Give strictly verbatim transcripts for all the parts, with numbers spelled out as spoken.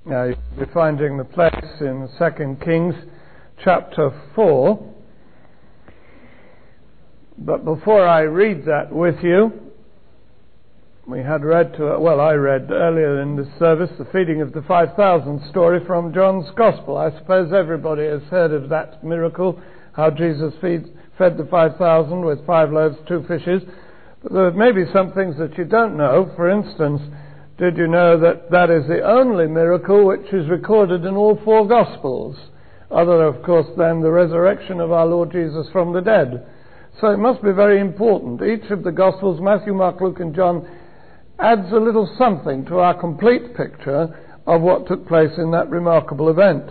Now you'll be finding the place in Second Kings chapter four. But before I read that with you, we had read to, well I read earlier in this service the feeding of the five thousand story from John's Gospel. I suppose everybody has heard of that miracle, how Jesus feed, fed the five thousand with five loaves, two fishes. But there may be some things that you don't know. For instance, did you know that that is the only miracle which is recorded in all four Gospels, other of course than the resurrection of our Lord Jesus from the dead? So it must be very important. Each of the Gospels, Matthew, Mark, Luke and John, adds a little something to our complete picture of what took place in that remarkable event.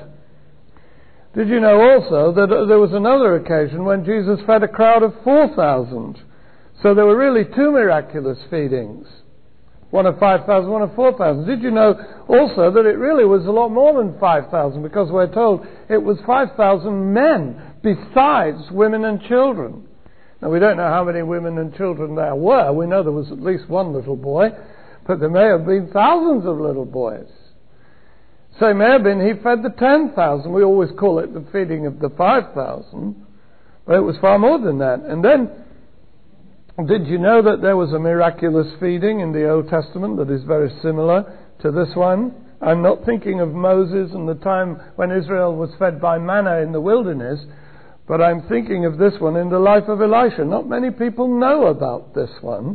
Did you know also that there was another occasion when Jesus fed a crowd of four thousand? So there were really two miraculous feedings. One of five thousand, one of four thousand. Did you know also that it really was a lot more than five thousand, because we're told it was five thousand men besides women and children. Now we don't know how many women and children there were. We know there was at least one little boy, but there may have been thousands of little boys. So it may have been he fed the ten thousand. We always call it the feeding of the five thousand, but it was far more than that. And then, did you know that there was a miraculous feeding in the Old Testament that is very similar to this one? I'm not thinking of Moses and the time when Israel was fed by manna in the wilderness, but I'm thinking of this one in the life of Elisha. Not many people know about this one.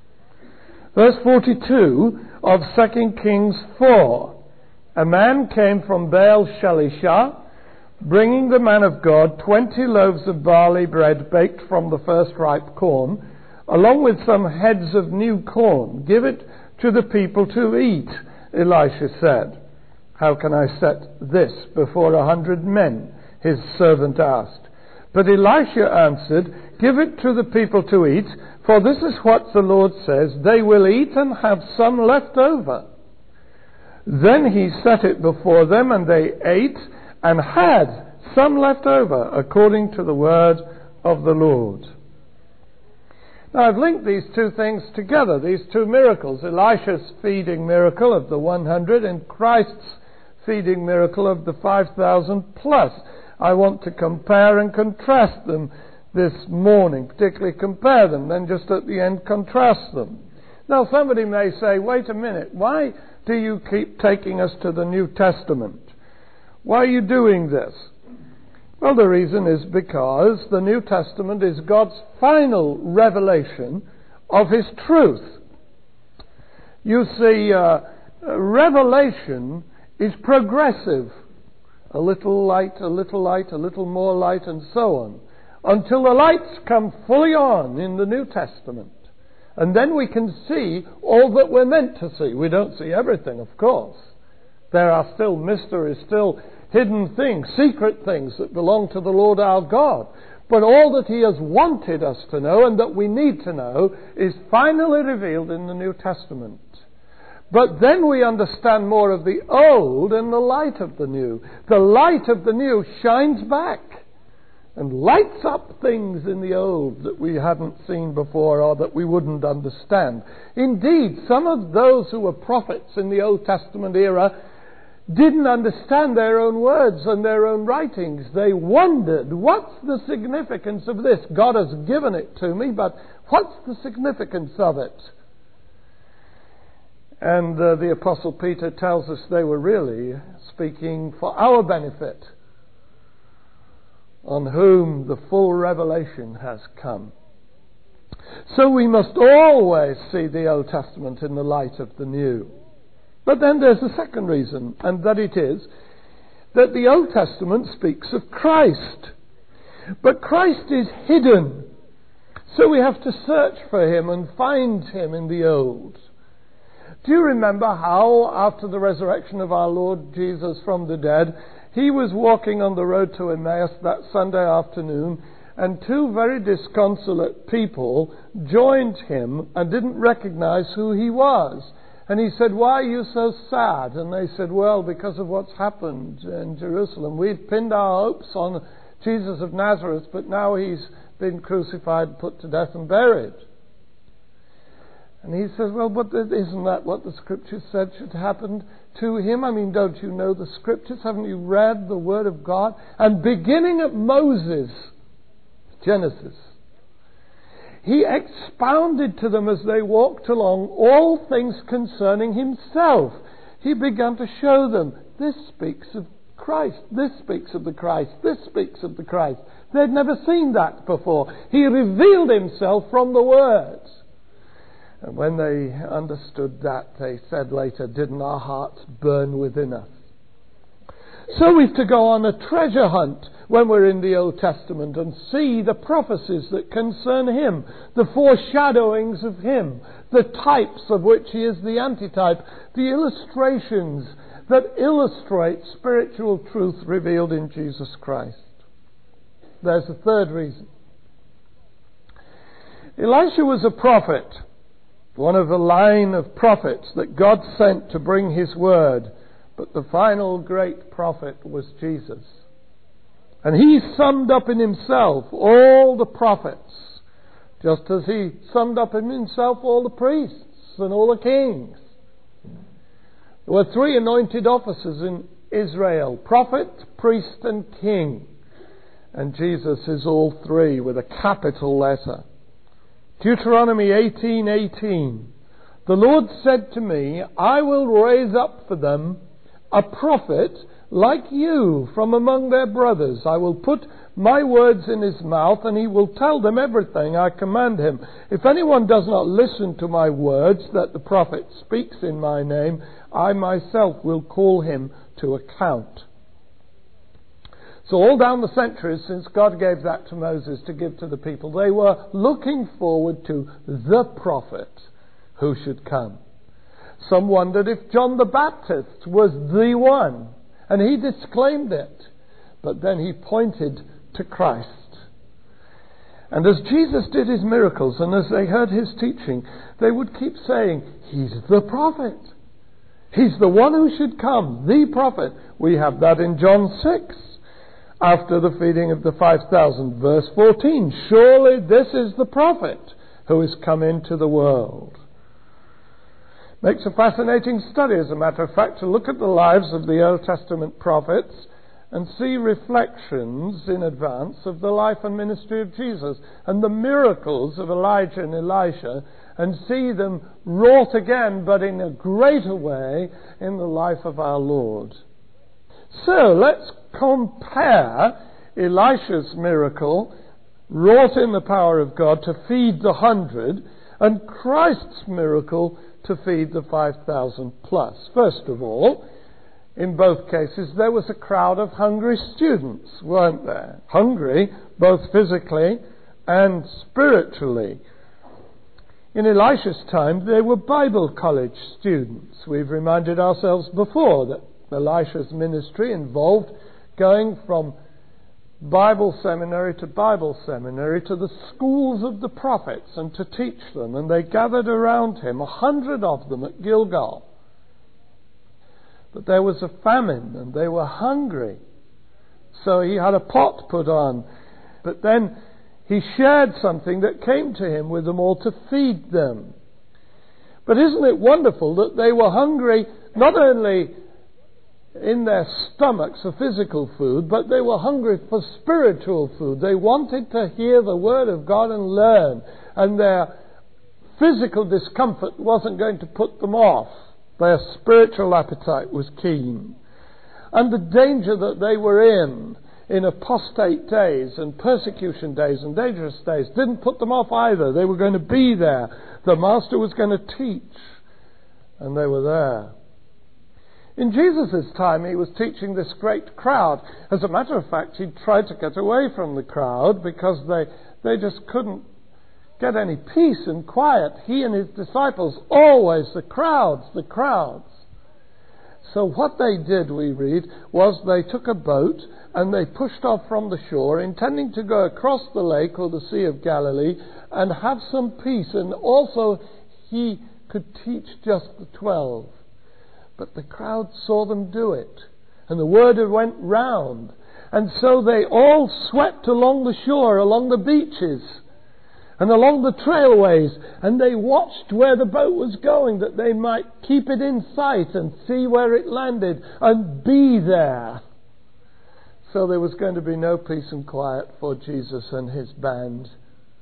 Verse forty-two of Second Kings four. A man came from Baal Shalisha, bringing the man of God twenty loaves of barley bread baked from the first ripe corn, along with some heads of new corn. Give it to the people to eat, Elisha said. How can I set this before a hundred men? His servant asked. But Elisha answered, give it to the people to eat, for this is what the Lord says, they will eat and have some left over. Then he set it before them, and they ate and had some left over, according to the word of the Lord. Now I've linked these two things together, these two miracles, Elisha's feeding miracle of the one hundred and Christ's feeding miracle of the five thousand plus. I want to compare and contrast them this morning, particularly compare them, then just at the end contrast them. Now somebody may say, wait a minute, why do you keep taking us to the New Testament? Why are you doing this? Well, the reason is because the New Testament is God's final revelation of His truth. You see, uh, revelation is progressive. A little light, a little light, a little more light, and so on, until the lights come fully on in the New Testament. And then we can see all that we're meant to see. We don't see everything, of course. There are still mysteries, still hidden things, secret things that belong to the Lord our God. But all that He has wanted us to know and that we need to know is finally revealed in the New Testament. But then we understand more of the old in the light of the new. The light of the new shines back and lights up things in the old that we hadn't seen before or that we wouldn't understand. Indeed, some of those who were prophets in the Old Testament era didn't understand their own words and their own writings. They wondered, what's the significance of this? God has given it to me, but what's the significance of it? And uh, the Apostle Peter tells us they were really speaking for our benefit, on whom the full revelation has come. So we must always see the Old Testament in the light of the New. But then there's a second reason, and that it is that the Old Testament speaks of Christ. But Christ is hidden, so we have to search for Him and find Him in the Old. Do you remember how, after the resurrection of our Lord Jesus from the dead, He was walking on the road to Emmaus that Sunday afternoon, and two very disconsolate people joined Him and didn't recognize who He was. And He said, why are you so sad? And they said, well, because of what's happened in Jerusalem. We'd pinned our hopes on Jesus of Nazareth, but now He's been crucified, put to death and buried. And he says, well, but isn't that what the Scripture said should happen to him. I mean, don't you know the scriptures? Haven't you read the word of God? And beginning at Moses, Genesis, he expounded to them as they walked along all things concerning himself. He began to show them, this speaks of Christ, this speaks of the Christ, this speaks of the Christ. They'd never seen that before. He revealed himself from the words. And when they understood that, they said later, didn't our hearts burn within us? So we've to go on a treasure hunt when we're in the Old Testament and see the prophecies that concern him, the foreshadowings of him, the types of which he is the antitype, the illustrations that illustrate spiritual truth revealed in Jesus Christ. There's a third reason. Elisha was a prophet, one of a line of prophets that God sent to bring his word. But the final great prophet was Jesus. And he summed up in himself all the prophets, just as he summed up in himself all the priests and all the kings. There were three anointed officers in Israel: prophet, priest, and king. And Jesus is all three with a capital letter. Deuteronomy eighteen eighteen. The Lord said to me, I will raise up for them a prophet like you from among their brothers. I will put my words in his mouth, and he will tell them everything I command him. If anyone does not listen to my words that the prophet speaks in my name, I myself will call him to account. So all down the centuries since God gave that to Moses to give to the people, they were looking forward to the prophet who should come. Some wondered if John the Baptist was the one, and he disclaimed it. But then he pointed to Christ. And as Jesus did his miracles, and as they heard his teaching, they would keep saying, he's the prophet. He's the one who should come, the prophet. We have that in John six, after the feeding of the five thousand, verse fourteen. Surely this is the prophet who is come into the world. Makes a fascinating study, as a matter of fact, to look at the lives of the Old Testament prophets and see reflections in advance of the life and ministry of Jesus and the miracles of Elijah and Elisha, and see them wrought again, but in a greater way, in the life of our Lord. So let's compare Elisha's miracle, wrought in the power of God to feed the hundred, and Christ's miracle to feed the five thousand plus. First of all, in both cases there was a crowd of hungry students, weren't there? Hungry both physically and spiritually. In Elisha's time they were Bible college students. We've reminded ourselves before that Elisha's ministry involved going from Bible seminary to Bible seminary to the schools of the prophets and to teach them. And they gathered around him, a hundred of them at Gilgal. But there was a famine and they were hungry. So he had a pot put on. But then he shared something that came to him with them all to feed them. But isn't it wonderful that they were hungry not only in their stomachs for physical food, but they were hungry for spiritual food. They wanted to hear the word of God and learn, and their physical discomfort wasn't going to put them off. Their spiritual appetite was keen. And the danger that they were in, in apostate days and persecution days and dangerous days, didn't put them off either. They were going to be there. The Master was going to teach, and they were there. In Jesus' time, he was teaching this great crowd. As a matter of fact, he tried to get away from the crowd because they, they just couldn't get any peace and quiet. He and his disciples, always the crowds, the crowds. So what they did, we read, was they took a boat and they pushed off from the shore, intending to go across the lake or the Sea of Galilee and have some peace. And also he could teach just the twelve. But the crowd saw them do it, and the word went round. And so they all swept along the shore, along the beaches. and along the trailways, and they watched where the boat was going that they might keep it in sight and see where it landed and be there. So there was going to be no peace and quiet for Jesus and his band.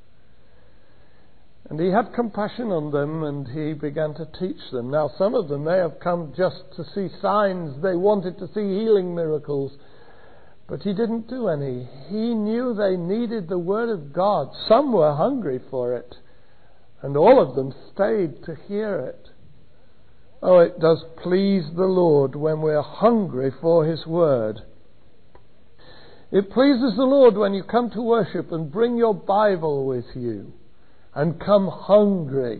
And he had compassion on them, and he began to teach them. Now, some of them may have come just to see signs. They wanted to see healing miracles. But he didn't do any. He knew they needed the Word of God. Some were hungry for it. And all of them stayed to hear it. Oh, it does please the Lord when we're hungry for His Word. It pleases the Lord when you come to worship and bring your Bible with you and come hungry.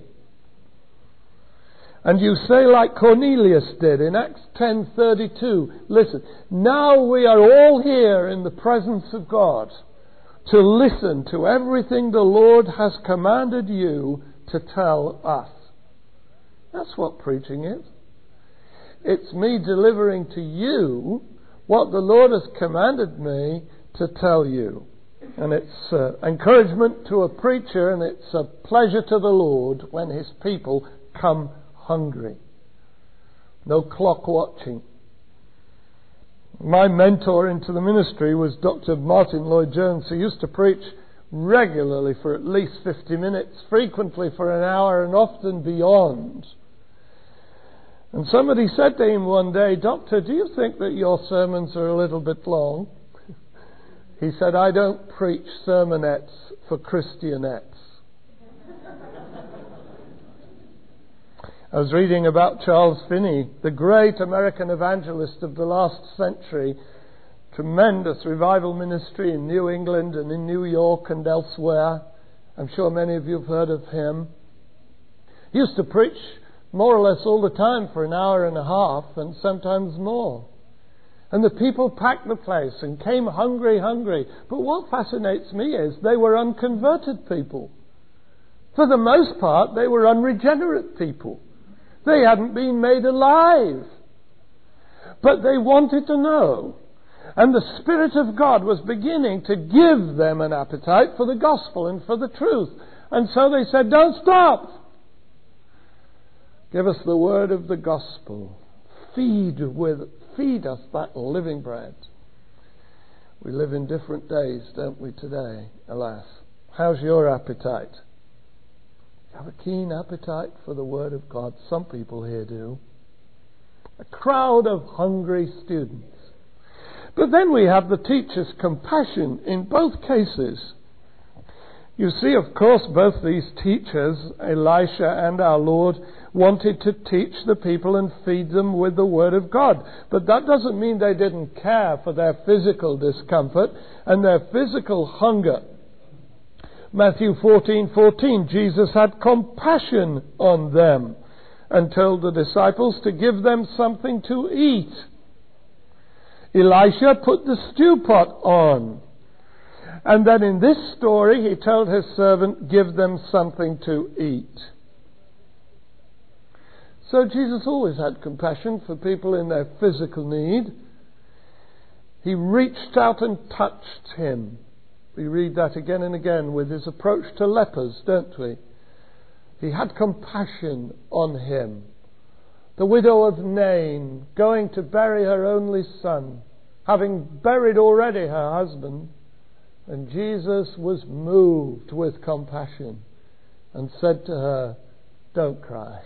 And you say like Cornelius did in Acts ten thirty-two, listen, now we are all here in the presence of God to listen to everything the Lord has commanded you to tell us. That's what preaching is. It's me delivering to you what the Lord has commanded me to tell you. And it's uh, encouragement to a preacher, and it's a pleasure to the Lord when His people come hungry. No clock watching. My mentor into the ministry was Doctor Martin Lloyd-Jones, who used to preach regularly for at least fifty minutes, frequently for an hour, and often beyond. And somebody said to him one day, "Doctor, do you think that your sermons are a little bit long?" He said, "I don't preach sermonettes for Christianettes." I was reading about Charles Finney, the great American evangelist of the last century. Tremendous revival ministry in New England and in New York and elsewhere. I'm sure many of you have heard of him. He used to preach more or less all the time for an hour and a half, and sometimes more. And the people packed the place and came hungry, hungry. But what fascinates me is they were unconverted people. For the most part, they were unregenerate people. They hadn't been made alive. But they wanted to know. And the Spirit of God was beginning to give them an appetite for the gospel and for the truth. And so they said, "Don't stop. Give us the word of the gospel. Feed with, feed us that living bread." We live in different days, don't we, today, alas. How's your appetite? You have a keen appetite for the word of God. Some people here do. A crowd of hungry students. But then we have the teacher's compassion in both cases. You see, of course, both these teachers, Elisha and our Lord, wanted to teach the people and feed them with the Word of God. But that doesn't mean they didn't care for their physical discomfort and their physical hunger. Matthew fourteen fourteen, Jesus had compassion on them and told the disciples to give them something to eat. Elisha put the stew pot on. And then in this story, he told his servant, give them something to eat. So Jesus always had compassion for people in their physical need. He reached out and touched him. We read that again and again with his approach to lepers, don't we? He had compassion on him. The widow of Nain, going to bury her only son, having buried already her husband, and Jesus was moved with compassion and said to her, "Don't cry."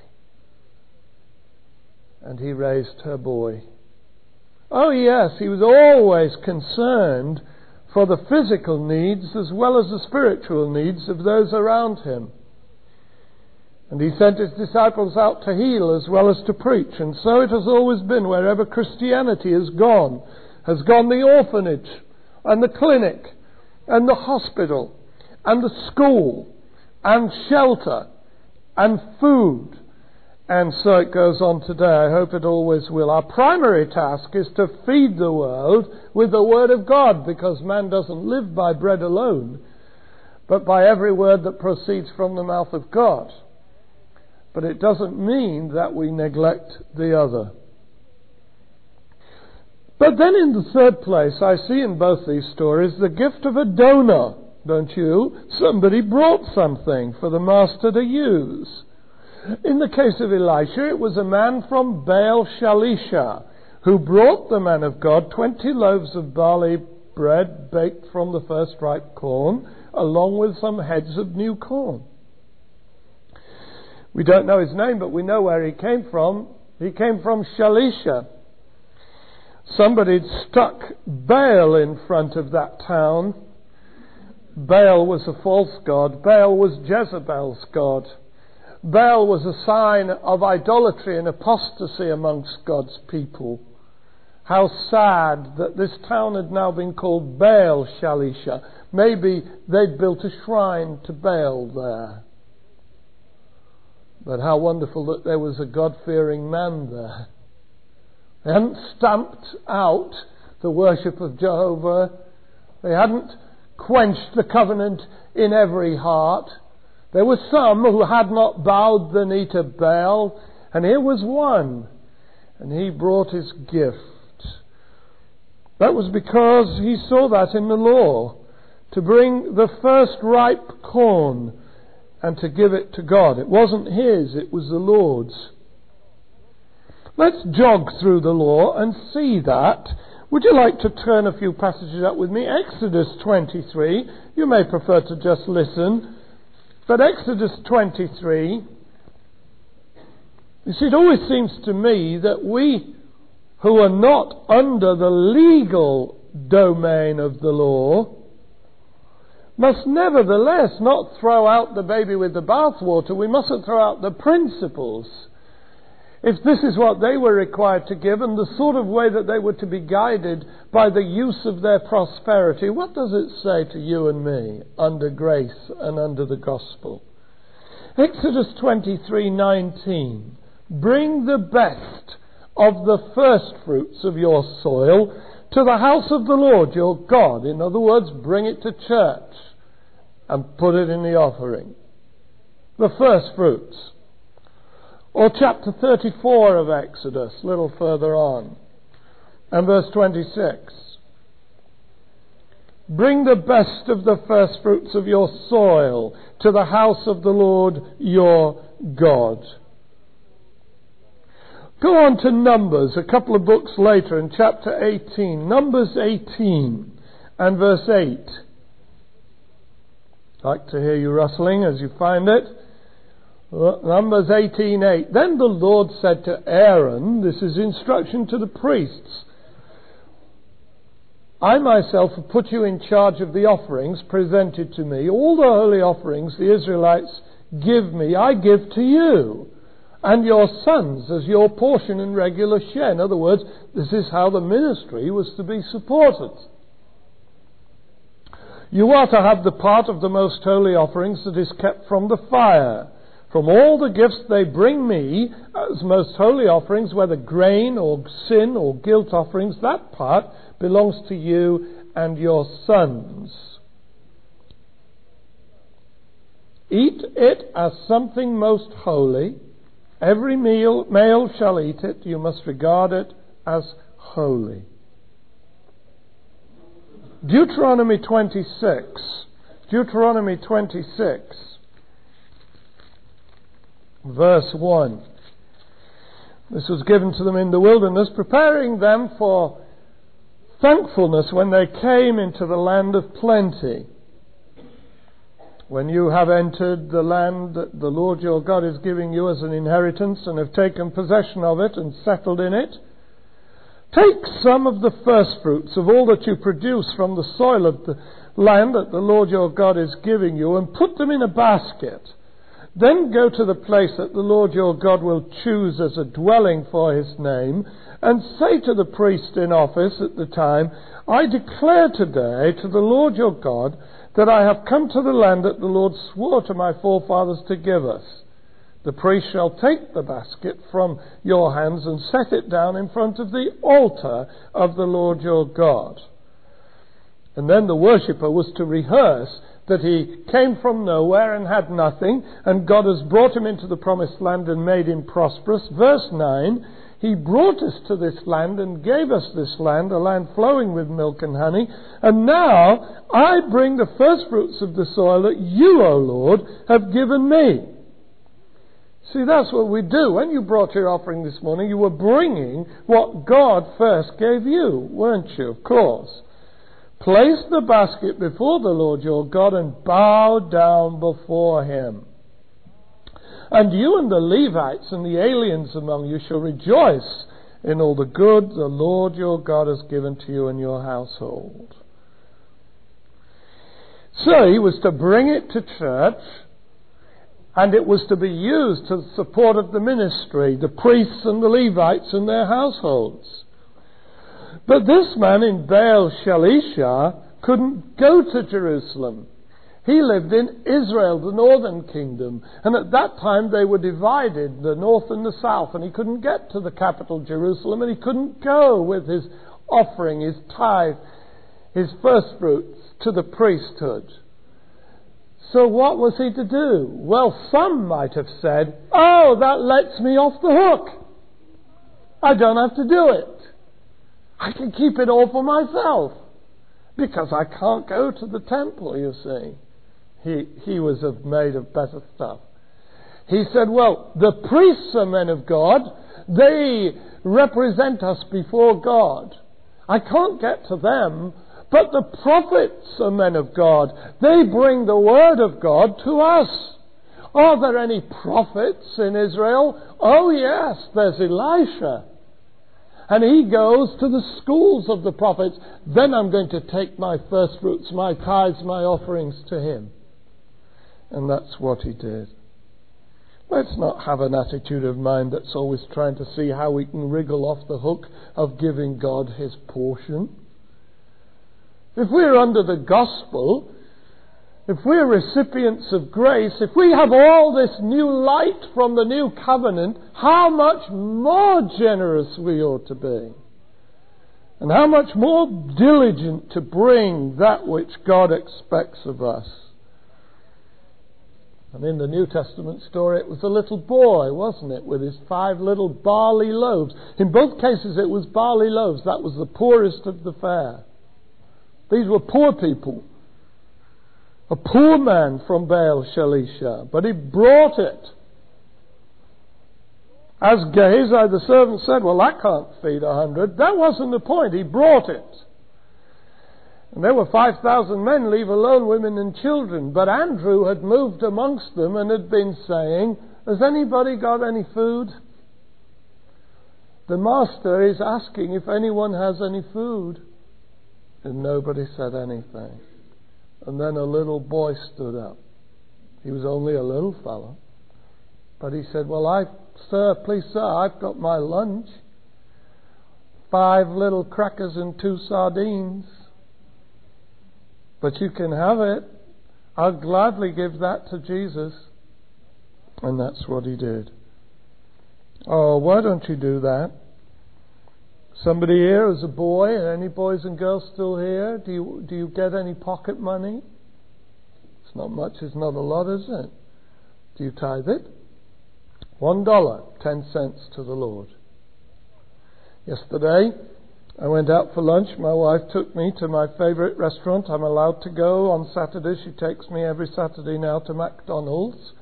And he raised her boy. Oh yes, he was always concerned for the physical needs as well as the spiritual needs of those around him. And he sent his disciples out to heal as well as to preach. And so it has always been wherever Christianity has gone. Has gone the orphanage and the clinic and the hospital and the school and shelter and food. And so it goes on today. I hope it always will. Our primary task is to feed the world with the Word of God, because man doesn't live by bread alone, but by every word that proceeds from the mouth of God. But it doesn't mean that we neglect the other. But then in the third place, I see in both these stories the gift of a donor don't you? Somebody brought something for the master to use. In the case of Elisha, it was a man from Baal Shalisha who brought the man of God twenty loaves of barley bread baked from the first ripe corn, along with some heads of new corn. We don't know his name, but we know where he came from. He came from Shalisha. Somebody had stuck Baal in front of that town. Baal was a false god. Baal was Jezebel's god. Baal was a sign of idolatry and apostasy amongst God's people. How sad that this town had now been called Baal Shalisha. Maybe they'd built a shrine to Baal there. But how wonderful that there was a God-fearing man there. They hadn't stamped out the worship of Jehovah. They hadn't quenched the covenant in every heart. There were some who had not bowed the knee to Baal, and here was one, and he brought his gift. That was because he saw that in the law, to bring the first ripe corn and to give it to God. It wasn't his, it was the Lord's. Let's jog through the law and see that. Would you like to turn a few passages up with me? Exodus twenty-three. You may prefer to just listen. But Exodus twenty-three, you see, it always seems to me that we who are not under the legal domain of the law must nevertheless not throw out the baby with the bathwater. We mustn't throw out the principles. If this is what they were required to give and the sort of way that they were to be guided by the use of their prosperity, what does it say to you and me under grace and under the gospel? Exodus twenty-three nineteen. Bring the best of the first fruits of your soil to the house of the Lord your God. In other words, bring it to church and put it in the offering. The first fruits. Or chapter thirty-four of Exodus, a little further on, and verse twenty-six. Bring the best of the first fruits of your soil to the house of the Lord your God. Go on to Numbers, a couple of books later in chapter eighteen. Numbers eighteen and verse eight. I'd like to hear you rustling as you find it. Numbers eighteen eight. Then the Lord said to Aaron, this is instruction to the priests, I myself have put you in charge of the offerings presented to me. All the holy offerings the Israelites give me, I give to you and your sons as your portion and regular share. In other words, this is how the ministry was to be supported. You are to have the part of the most holy offerings that is kept from the fire. From all the gifts they bring me as most holy offerings, whether grain or sin or guilt offerings, that part belongs to you and your sons. Eat it as something most holy. Every meal, male shall eat it. You must regard it as holy. Deuteronomy twenty-six. Deuteronomy twenty-six. Verse one. This was given to them in the wilderness, preparing them for thankfulness when they came into the land of plenty. When you have entered the land that the Lord your God is giving you as an inheritance and have taken possession of it and settled in it, take some of the first fruits of all that you produce from the soil of the land that the Lord your God is giving you and put them in a basket. Then go to the place that the Lord your God will choose as a dwelling for his name, and say to the priest in office at the time, I declare today to the Lord your God that I have come to the land that the Lord swore to my forefathers to give us. The priest shall take the basket from your hands and set it down in front of the altar of the Lord your God. And then the worshipper was to rehearse that he came from nowhere and had nothing, and God has brought him into the promised land and made him prosperous. Verse nine, He brought us to this land and gave us this land, a land flowing with milk and honey. And now I bring the first fruits of the soil that you, O Lord, have given me. See, that's what we do. When you brought your offering this morning, you were bringing what God first gave you, weren't you? Of course. Place the basket before the Lord your God and bow down before him. And you and the Levites and the aliens among you shall rejoice in all the good the Lord your God has given to you and your household. So he was to bring it to church, and it was to be used to the support of the ministry, the priests and the Levites and their households. But this man in Baal Shalisha couldn't go to Jerusalem. He lived in Israel, the northern kingdom, and at that time they were divided, the north and the south, and he couldn't get to the capital Jerusalem, and he couldn't go with his offering, his tithe, his first fruits to the priesthood. So what was he to do? Well, some might have said, oh, that lets me off the hook. I don't have to do it. I can keep it all for myself, because I can't go to the temple, you see. He, he was of, made of better stuff. He said, well, the priests are men of God. They represent us before God. I can't get to them, but the prophets are men of God. They bring the word of God to us. Are there any prophets in Israel? Oh yes, there's Elisha. And he goes to the schools of the prophets. Then I'm going to take my first fruits, my tithes, my offerings to him. And that's what he did. Let's not have an attitude of mind that's always trying to see how we can wriggle off the hook of giving God his portion. If we're under the gospel, if we're recipients of grace, if we have all this new light from the new covenant, how much more generous we ought to be. And how much more diligent to bring that which God expects of us. And in the New Testament story, it was a little boy, wasn't it, with his five little barley loaves. In both cases, it was barley loaves. That was the poorest of the fare. These were poor people. A poor man from Baal Shalisha, but he brought it. As Gehazi the servant said, well, that can't feed a hundred. That wasn't the point. He brought it. And there were five thousand men, leave alone women and children. But Andrew had moved amongst them and had been saying, has anybody got any food? The master is asking if anyone has any food. And nobody said anything. And then a little boy stood up. He was only a little fellow. But he said, well, I, sir, please, sir, I've got my lunch. Five little crackers and two sardines. But you can have it. I'll gladly give that to Jesus. And that's what he did. Oh, why don't you do that? Somebody here as a boy, any boys and girls still here? Do you do you get any pocket money? It's not much, it's not a lot, is it? Do you tithe it? One dollar, ten cents to the Lord. Yesterday, I went out for lunch. My wife took me to my favourite restaurant. I'm allowed to go on Saturday. She takes me every Saturday now to McDonald's.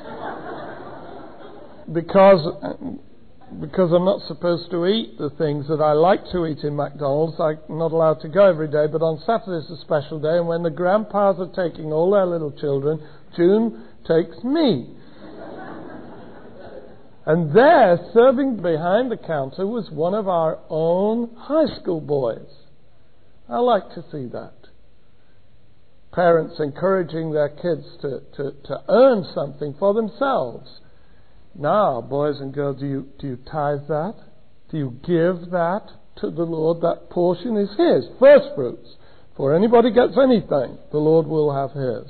because... Because I'm not supposed to eat the things that I like to eat in McDonald's. I'm not allowed to go every day, but on Saturday's a special day, and when the grandpas are taking all their little children, June takes me. And there, serving behind the counter, was one of our own high school boys. I like to see that. Parents encouraging their kids to, to, to earn something for themselves. Now, boys and girls, do you, do you tithe that? Do you give that to the Lord? That portion is his, first fruits. Before anybody gets anything, the Lord will have his.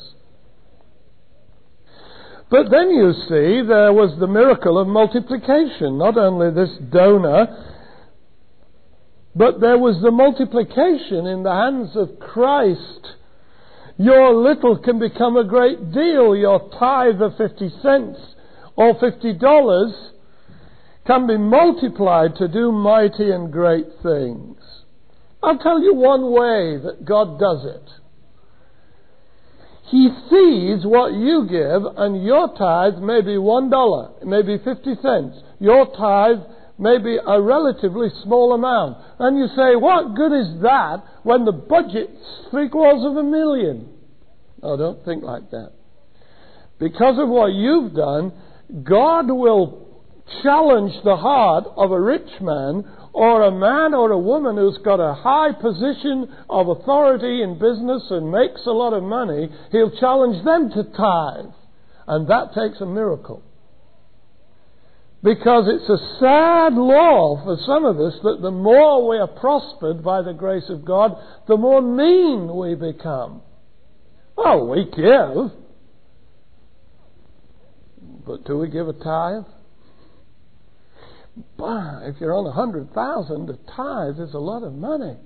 But then you see, there was the miracle of multiplication. Not only this donor, but there was the multiplication in the hands of Christ. Your little can become a great deal. Your tithe of fifty cents or fifty dollars can be multiplied to do mighty and great things. I'll tell you one way that God does it. He sees what you give, and your tithe may be one dollar, it may be fifty cents. Your tithe may be a relatively small amount. And you say, what good is that when the budget's three quarters of a million? No, don't think like that. Because of what you've done, God will challenge the heart of a rich man or a man or a woman who's got a high position of authority in business and makes a lot of money. He'll challenge them to tithe. And that takes a miracle. Because it's a sad law for some of us that the more we are prospered by the grace of God, the more mean we become. Oh, we give. But do we give a tithe? Bah, if you're on a hundred thousand, a tithe is a lot of money.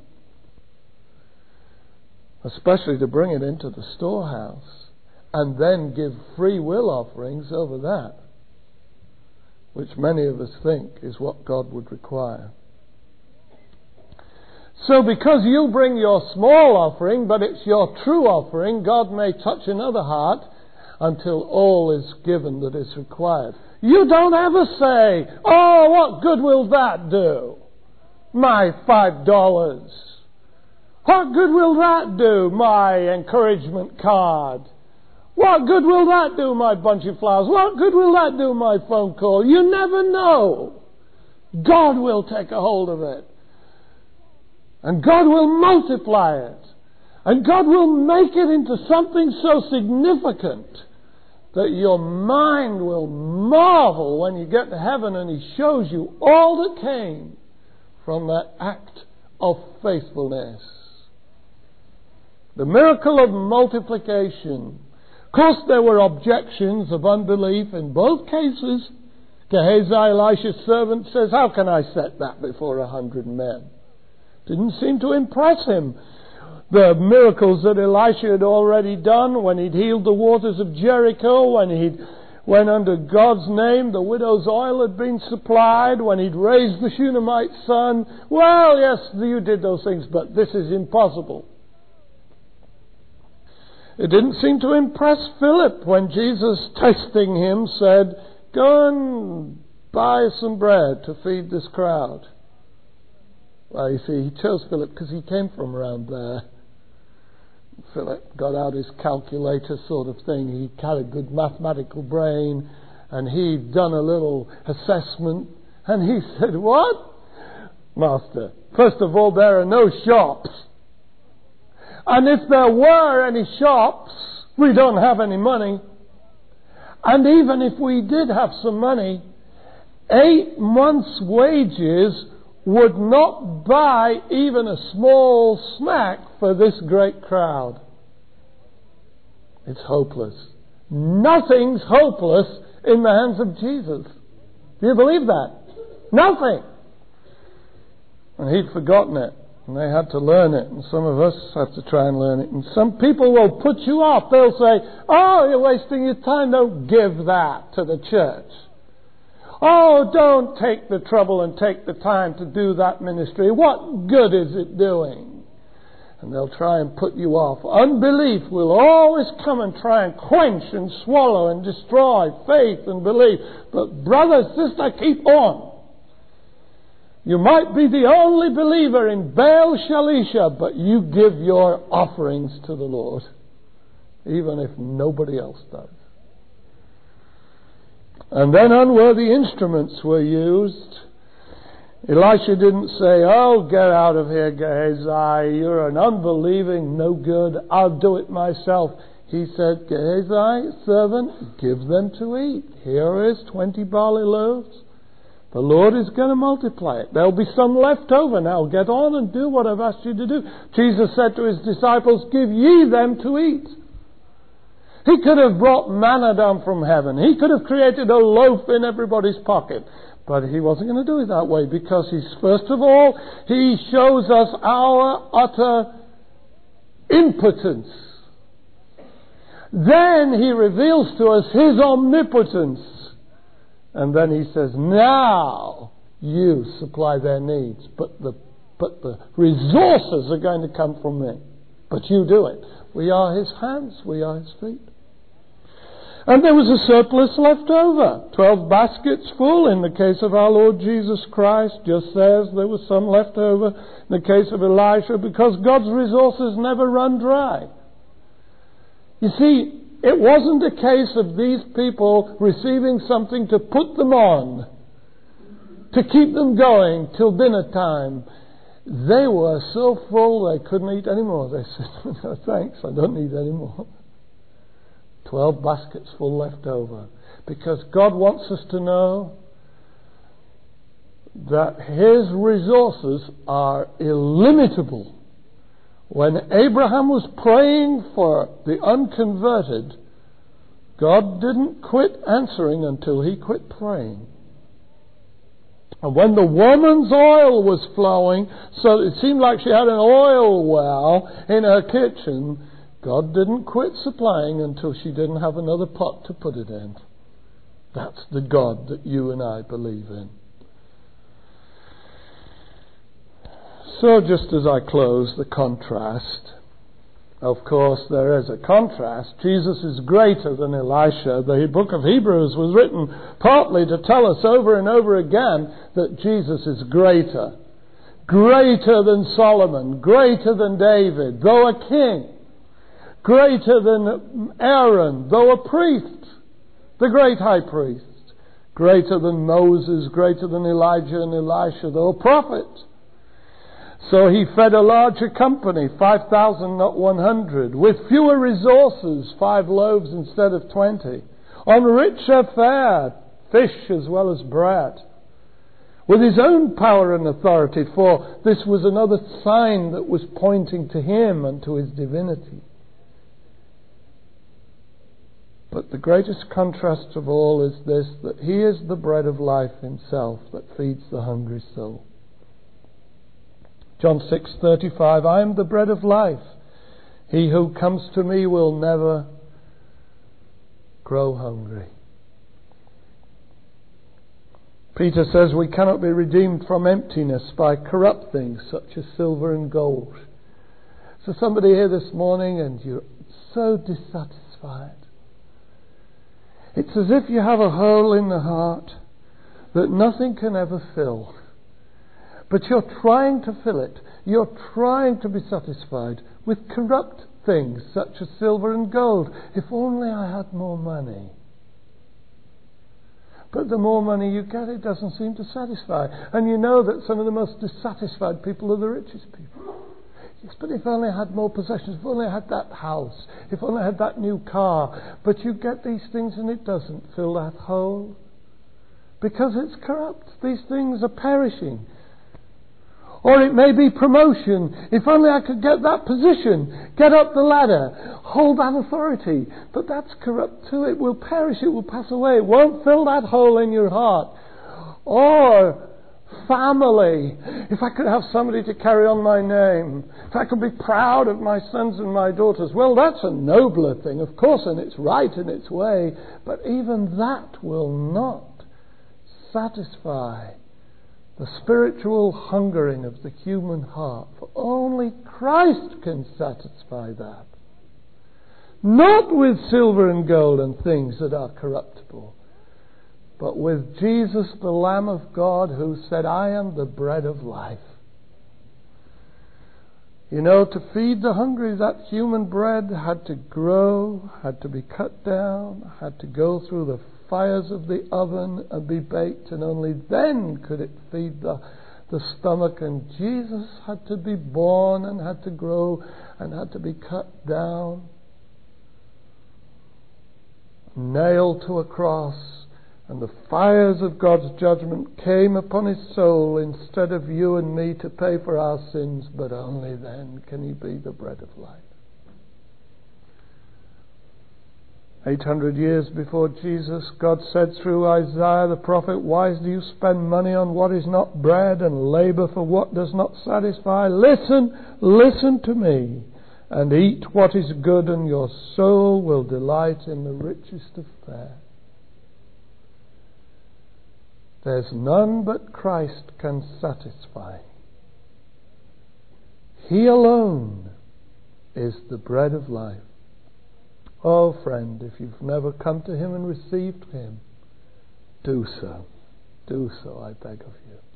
Especially to bring it into the storehouse and then give free will offerings over that, which many of us think is what God would require. So because you bring your small offering, but it's your true offering, God may touch another heart until all is given that is required. You don't ever say, oh, what good will that do? My five dollars. What good will that do? My encouragement card. What good will that do? My bunch of flowers. What good will that do? My phone call. You never know. God will take a hold of it. And God will multiply it. And God will make it into something so significant that your mind will marvel when you get to heaven and He shows you all that came from that act of faithfulness. The miracle of multiplication. Of course, there were objections of unbelief in both cases. Gehazi, Elisha's servant, says, how can I set that before a hundred men? Didn't seem to impress him. The miracles that Elisha had already done, when he'd healed the waters of Jericho, when he'd when under God's name the widow's oil had been supplied, when he'd raised the Shunammite son. Well, yes, you did those things, but this is impossible. It didn't seem to impress Philip when Jesus, testing him, said, go and buy some bread to feed this crowd. Well, you see, he chose Philip because he came from around there. Philip got out his calculator sort of thing. He had a good mathematical brain, and he'd done a little assessment, and he said, what? Master, first of all, there are no shops. And if there were any shops, we don't have any money. And even if we did have some money, eight months' wages would not buy even a small snack for this great crowd. It's hopeless. Nothing's hopeless in the hands of Jesus. Do you believe that? Nothing. And he'd forgotten it. And they had to learn it. And some of us have to try and learn it. And some people will put you off. They'll say, oh, you're wasting your time. Don't give that to the church. Oh, don't take the trouble and take the time to do that ministry. What good is it doing? And they'll try and put you off. Unbelief will always come and try and quench and swallow and destroy faith and belief. But brother, sister, keep on. You might be the only believer in Baal Shalisha, but you give your offerings to the Lord, even if nobody else does. And then unworthy instruments were used. Elisha didn't say, oh, get out of here, Gehazi. You're an unbelieving, no good. I'll do it myself. He said, Gehazi, servant, give them to eat. Here is twenty barley loaves. The Lord is going to multiply it. There'll be some left over now. Get on and do what I've asked you to do. Jesus said to his disciples, give ye them to eat. He could have brought manna down from heaven. He could have created a loaf in everybody's pocket. But he wasn't going to do it that way, because he's, first of all, he shows us our utter impotence. Then he reveals to us his omnipotence. And then he says, now you supply their needs, but the, but the resources are going to come from me. But you do it. We are his hands, we are his feet. And there was a surplus left over. Twelve baskets full in the case of our Lord Jesus Christ, just as there was some left over in the case of Elisha, because God's resources never run dry. You see, it wasn't a case of these people receiving something to put them on, to keep them going till dinner time. They were so full they couldn't eat any more. They said, no thanks, I don't need any more. Twelve baskets full left over. Because God wants us to know that his resources are illimitable. When Abraham was praying for the unconverted, God didn't quit answering until he quit praying. And when the woman's oil was flowing, so it seemed like she had an oil well in her kitchen, God didn't quit supplying until she didn't have another pot to put it in. That's the God that you and I believe in. So just as I close, the contrast. Of course, there is a contrast. Jesus is greater than Elisha. The book of Hebrews was written partly to tell us over and over again that Jesus is greater. Greater than Solomon. Greater than David, though a king. Greater than Aaron, though a priest. The great high priest. Greater than Moses, greater than Elijah and Elisha, though a prophet. So he fed a larger company, five thousand, not one hundred, with fewer resources, five loaves instead of twenty, on richer fare, fish as well as bread, with his own power and authority, for this was another sign that was pointing to him and to his divinity. But the greatest contrast of all is this, that he is the bread of life himself that feeds the hungry soul. John six thirty-five, I am the bread of life. He who comes to me will never grow hungry. Peter says we cannot be redeemed from emptiness by corrupt things such as silver and gold. So somebody here this morning and you're so dissatisfied. It's as if you have a hole in the heart that nothing can ever fill. But you're trying to fill it. You're trying to be satisfied with corrupt things such as silver and gold. If only I had more money. But the more money you get, it doesn't seem to satisfy. And you know that some of the most dissatisfied people are the richest people. Yes, but if only I had more possessions, if only I had that house, if only I had that new car. But you get these things and it doesn't fill that hole. Because it's corrupt. These things are perishing. Or it may be promotion. If only I could get that position, get up the ladder, hold that authority. But that's corrupt too. It will perish, it will pass away. It won't fill that hole in your heart. Or family. If I could have somebody to carry on my name. If I could be proud of my sons and my daughters. Well, that's a nobler thing, of course, and it's right in its way. But even that will not satisfy the spiritual hungering of the human heart. For only Christ can satisfy that. Not with silver and gold and things that are corruptible, but with Jesus, the Lamb of God, who said, I am the bread of life. You know, to feed the hungry, that human bread had to grow, had to be cut down, had to go through the fires of the oven and be baked, and only then could it feed the, the stomach. And Jesus had to be born and had to grow and had to be cut down, nailed to a cross, and the fires of God's judgment came upon his soul instead of you and me to pay for our sins. But only then can he be the bread of life. Eight hundred years before Jesus, God said through Isaiah the prophet, why do you spend money on what is not bread and labour for what does not satisfy? Listen, listen to me, and eat what is good, and your soul will delight in the richest of fare. There's none but Christ can satisfy. He alone is the bread of life. Oh, friend, if you've never come to Him and received Him, do so. Do so, I beg of you.